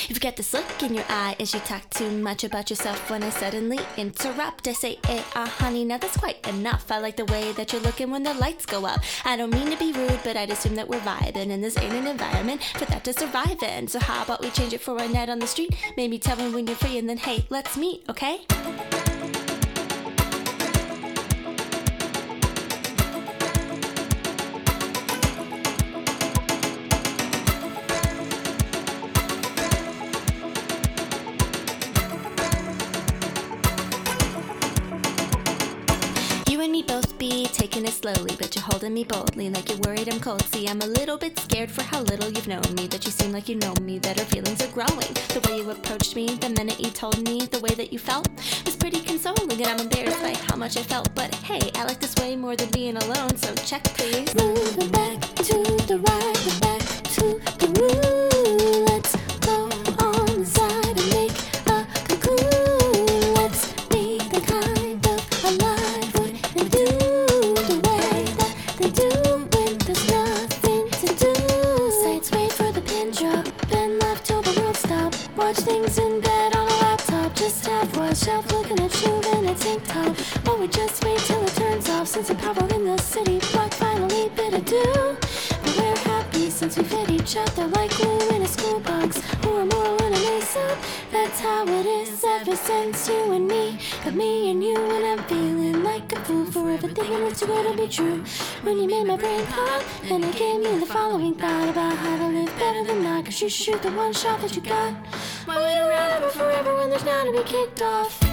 You've got this look in your eye as you talk too much about yourself when I suddenly interrupt. I say, hey, honey, now that's quite enough. I like the way that you're looking when the lights go up. I don't mean to be rude, but I'd assume that we're vibing, and this ain't an environment for that to survive in. So how about we change it for a night on the street? Maybe tell me when you're free, and then hey, let's meet, okay? You and me both be taking it slowly, but you're holding me boldly like you're worried I'm cold. See, I'm a little bit scared for how little you've known me, that you seem like you know me, that our feelings are growing. The way you approached me, the minute you told me the way that you felt was pretty consoling, and I'm embarrassed by how much I felt. But hey, I like this way more than being alone, so check please. Moving back to the right, and back to the room. Let's go on the side and make a cocoon. Let's be the kind of alive and do the way that they do when there's nothing to do. Sights wait for the pin drop, been left till the world stop. Watch things in bed on a laptop, just have watch out looking at you in a tank top. Or we just wait till it turns off, since the power in the city block finally bid adieu. But we're happy since we fit each other like glue in a school box, or more when I mess up. That's how it is ever since you and me got me and you, and I'm feeling like a fool for everything that's too good to be true. When you made my brain pop, and it gave me the following thought about how to live better than not, 'cause you shoot the one shot that you got. Why wait around for forever when there's now to be kicked off?